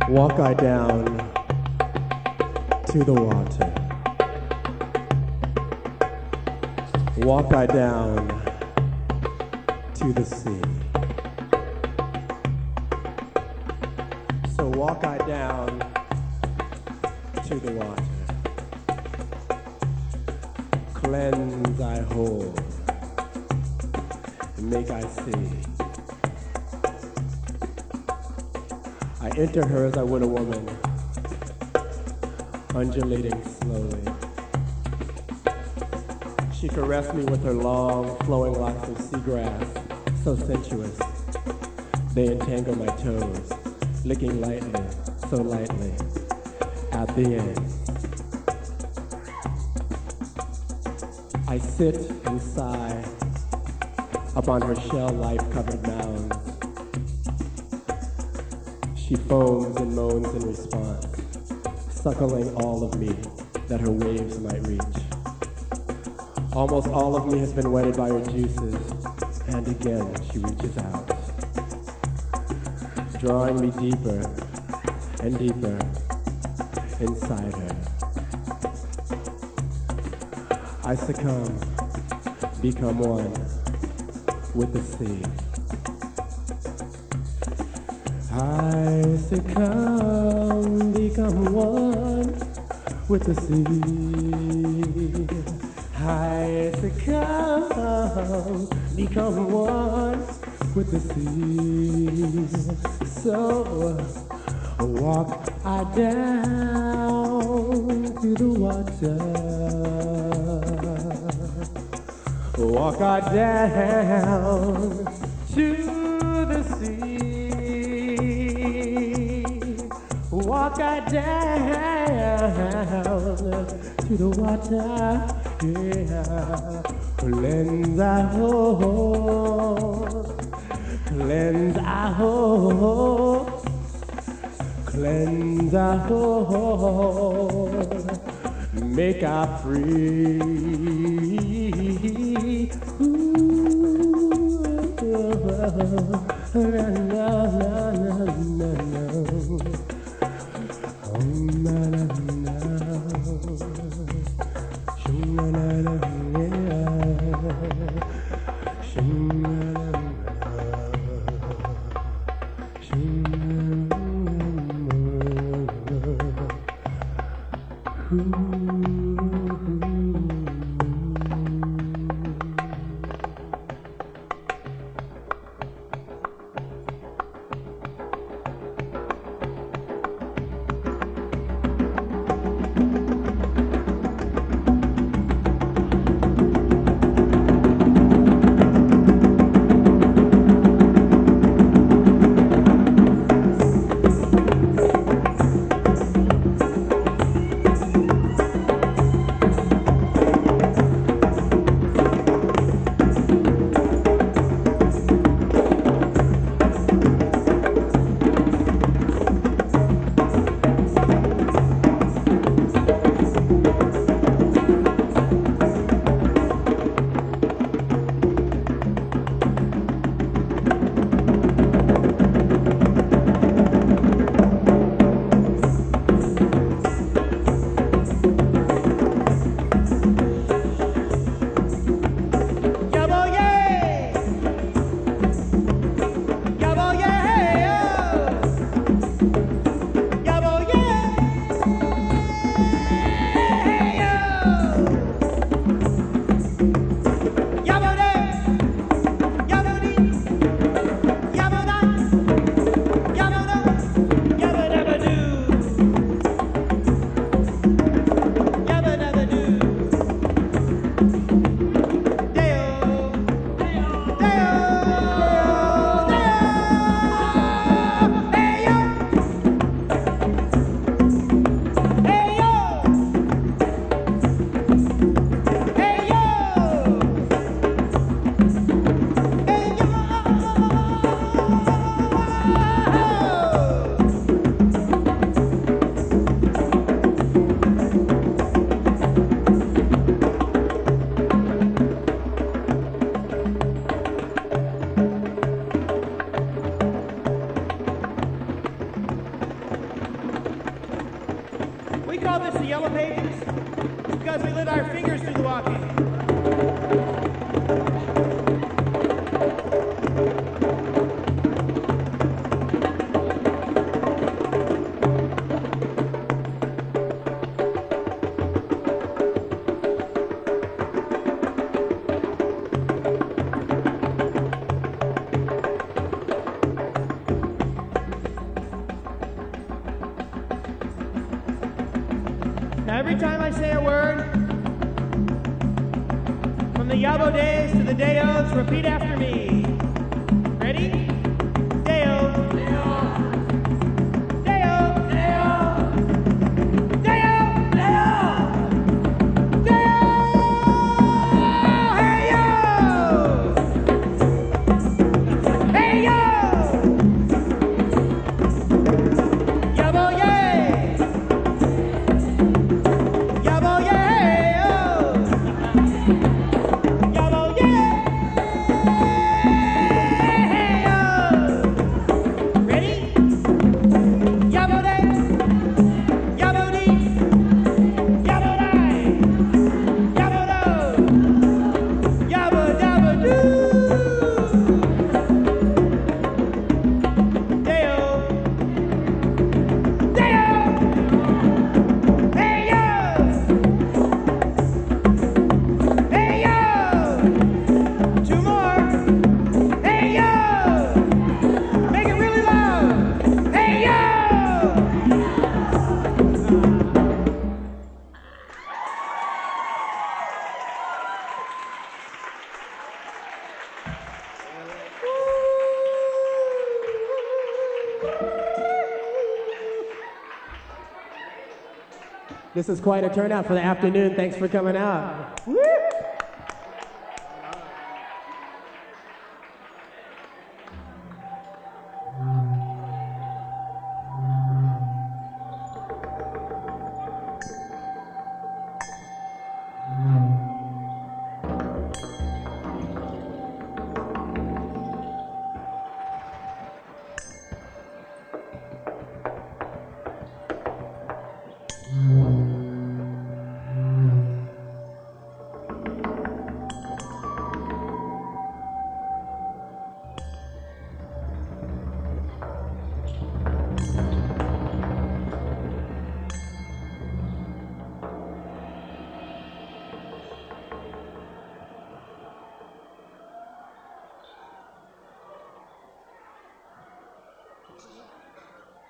Walk I down to the water. Walk I down to the sea. So walk I down to the water. Cleanse I hold, and make I see. I enter her as I would a woman, undulating slowly. She caressed me with her long, flowing locks of seagrass, so sensuous. They entangle my toes, licking lightly, so lightly, at the end. I sit and sigh upon her shell-life-covered mounds. She foams and moans in response, suckling all of me that her waves might reach. Almost all of me has been wetted by her juices, and again she reaches out, drawing me deeper and deeper inside her. I succumb, become one with the sea. I succumb, become one with the sea. I succumb, become one with the sea. So walk I down to the water. Walk I down to the sea. Walk I down to the water. Yeah. Cleanse I hold, cleanse I hold, cleanse I hold, make I free. Ooh, na, na, na, na, na. Oh, na, na, na. Shoo, na, na, na, yeah. Shoo, na, na, shoo, na, na. Ooh. rocking. Every time I say a word, from the Yabo days to the Deos, repeat after me. Ready? Deo. Deo. Deo. Deo. Deo. Deo. Deo. Hey yo! Hey yo! Yabo yay! Yabo yeah, oh. Yabo yeah, oh. Ready? Yabo day, yabo dee, yabo die, yabo do, yabo dabba doo. Deo, Deo, hey yo. Hey yo! Two more! Hey yo! Make it really loud! Hey yo! This is quite a turnout for the afternoon. Thanks for coming out. Woo!